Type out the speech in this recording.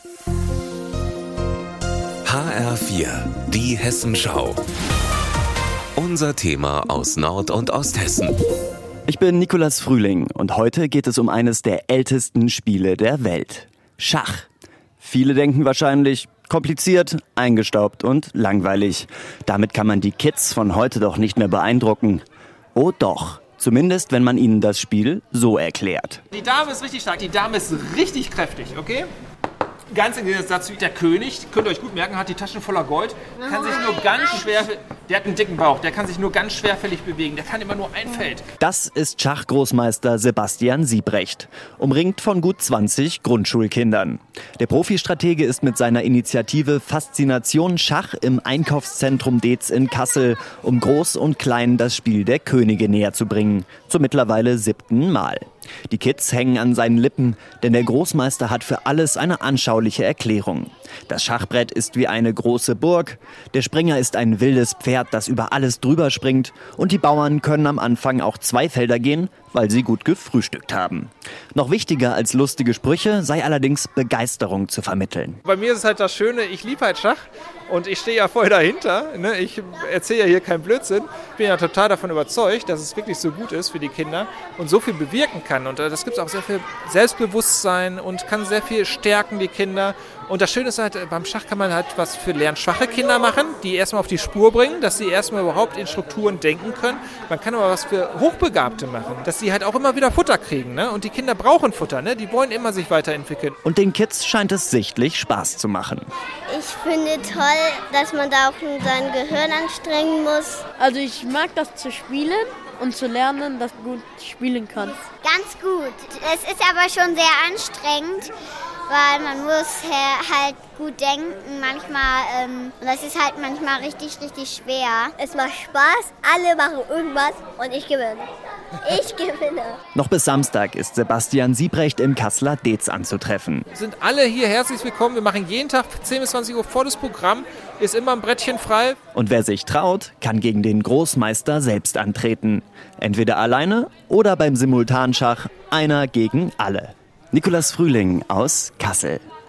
HR4, die Hessenschau. Unser Thema aus Nord- und Osthessen. Ich bin Nikolaus Frühling und heute geht es um eines der ältesten Spiele der Welt. Schach. Viele denken wahrscheinlich, kompliziert, eingestaubt und langweilig. Damit kann man die Kids von heute doch nicht mehr beeindrucken. Oh doch. Zumindest, wenn man ihnen das Spiel so erklärt. Die Dame ist richtig stark, die Dame ist richtig kräftig, okay? Ganz im Gegensatz dazu, der König, könnt ihr euch gut merken, hat die Taschen voller Gold, kann sich nur ganz schwer, der hat einen dicken Bauch, der kann sich nur ganz schwerfällig bewegen, der kann immer nur ein Feld. Das ist Schachgroßmeister Sebastian Siebrecht, umringt von gut 20 Grundschulkindern. Der Profistratege ist mit seiner Initiative Faszination Schach im Einkaufszentrum Deetz in Kassel, um Groß und Klein das Spiel der Könige näher zu bringen, zum mittlerweile 7. Mal. Die Kids hängen an seinen Lippen, denn der Großmeister hat für alles eine anschauliche Erklärung. Das Schachbrett ist wie eine große Burg, der Springer ist ein wildes Pferd, das über alles drüber springt und die Bauern können am Anfang auch 2 Felder gehen, weil sie gut gefrühstückt haben. Noch wichtiger als lustige Sprüche sei allerdings Begeisterung zu vermitteln. Bei mir ist es halt das Schöne, ich liebe halt Schach und ich stehe ja voll dahinter. Ne? Ich erzähle ja hier keinen Blödsinn. Ich bin ja total davon überzeugt, dass es wirklich so gut ist für die Kinder und so viel bewirken kann. Und das gibt auch sehr viel Selbstbewusstsein und kann sehr viel stärken, die Kinder. Und das Schöne ist halt, beim Schach kann man halt was für lernschwache Kinder machen, die erstmal auf die Spur bringen, dass sie erstmal überhaupt in Strukturen denken können. Man kann aber was für Hochbegabte machen, dass sie halt auch immer wieder Futter kriegen. Ne? Und die Kinder brauchen Futter, ne? Die wollen immer sich weiterentwickeln. Und den Kids scheint es sichtlich Spaß zu machen. Ich finde toll, dass man da auch sein Gehirn anstrengen muss. Also ich mag das zu spielen und zu lernen, dass du gut spielen kannst. Ganz gut. Es ist aber schon sehr anstrengend, weil man muss halt gut denken manchmal. Und das ist halt manchmal richtig, richtig schwer. Es macht Spaß, alle machen irgendwas und ich gewinne. Ich gewinne. Noch bis Samstag ist Sebastian Siebrecht im Kasseler Deetz anzutreffen. Sind alle hier herzlich willkommen. Wir machen jeden Tag 10 bis 20 Uhr vor das Programm. Ist immer ein Brettchen frei. Und wer sich traut, kann gegen den Großmeister selbst antreten. Entweder alleine oder beim Simultanschach einer gegen alle. Nikolaus Frühling aus Kassel.